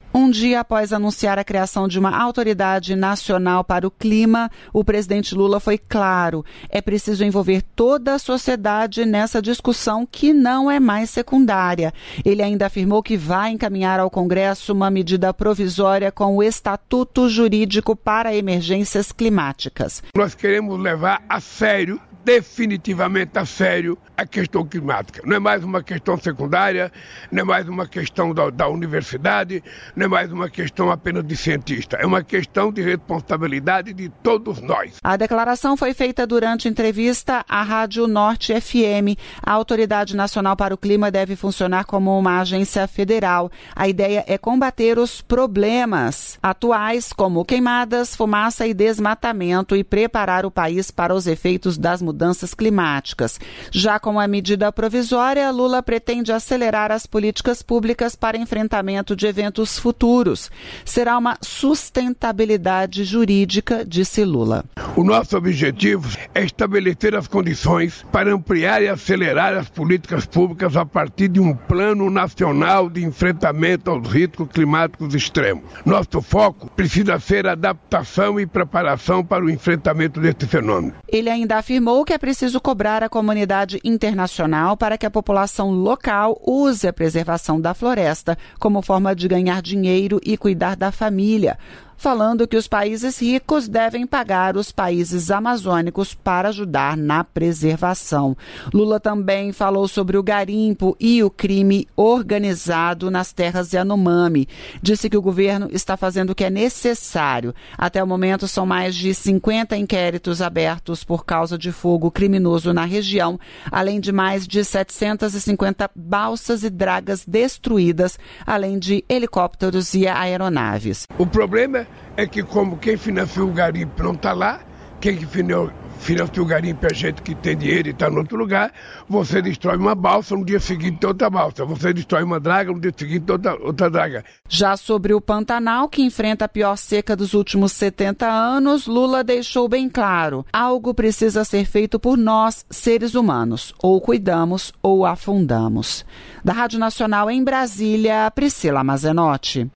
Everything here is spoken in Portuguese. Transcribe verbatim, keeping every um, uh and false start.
Um dia após anunciar a criação de uma autoridade nacional para o clima, o presidente Lula foi claro: é preciso envolver toda a sociedade nessa discussão que não é mais secundária. Ele ainda afirmou que vai encaminhar ao Congresso uma medida provisória com o Estatuto Jurídico para Emergências Climáticas. Nós queremos levar a sério, definitivamente a sério, a questão climática. Não é mais uma questão secundária, não é mais uma questão da, da universidade, não é mais uma questão apenas de cientista. É uma questão de responsabilidade de todos nós. A declaração foi feita durante entrevista à Rádio Norte F M. A Autoridade Nacional para o Clima deve funcionar como uma agência federal. A ideia é combater os problemas atuais, como queimadas, fumaça e desmatamento, e preparar o país para os efeitos das mudanças climáticas. Já com a medida provisória, Lula pretende acelerar as políticas públicas para enfrentamento de eventos futuros. Será uma sustentabilidade jurídica, disse Lula. O nosso objetivo é estabelecer as condições para ampliar e acelerar as políticas públicas a partir de um plano nacional de enfrentamento aos riscos climáticos extremos. Nosso foco precisa ser a adaptação e preparação para o enfrentamento deste fenômeno. Ele ainda afirmou que é preciso cobrar a comunidade internacional para que a população local use a preservação da floresta como forma de ganhar dinheiro e cuidar da família, falando que os países ricos devem pagar os países amazônicos para ajudar na preservação. Lula também falou sobre o garimpo e o crime organizado nas terras Yanomami. Disse que o governo está fazendo o que é necessário. Até o momento, são mais de cinquenta inquéritos abertos por causa de fogo criminoso na região, além de mais de setecentas e cinquenta balsas e dragas destruídas, além de helicópteros e aeronaves. O problema é que, como quem financia o garimpo não está lá, quem financia o garimpo é gente que tem dinheiro e está em outro lugar, você destrói uma balsa, no dia seguinte tem outra balsa. Você destrói uma draga, no dia seguinte tem outra, outra draga. Já sobre o Pantanal, que enfrenta a pior seca dos últimos setenta anos, Lula deixou bem claro: algo precisa ser feito por nós, seres humanos. Ou cuidamos ou afundamos. Da Rádio Nacional em Brasília, Priscila Mazenotti.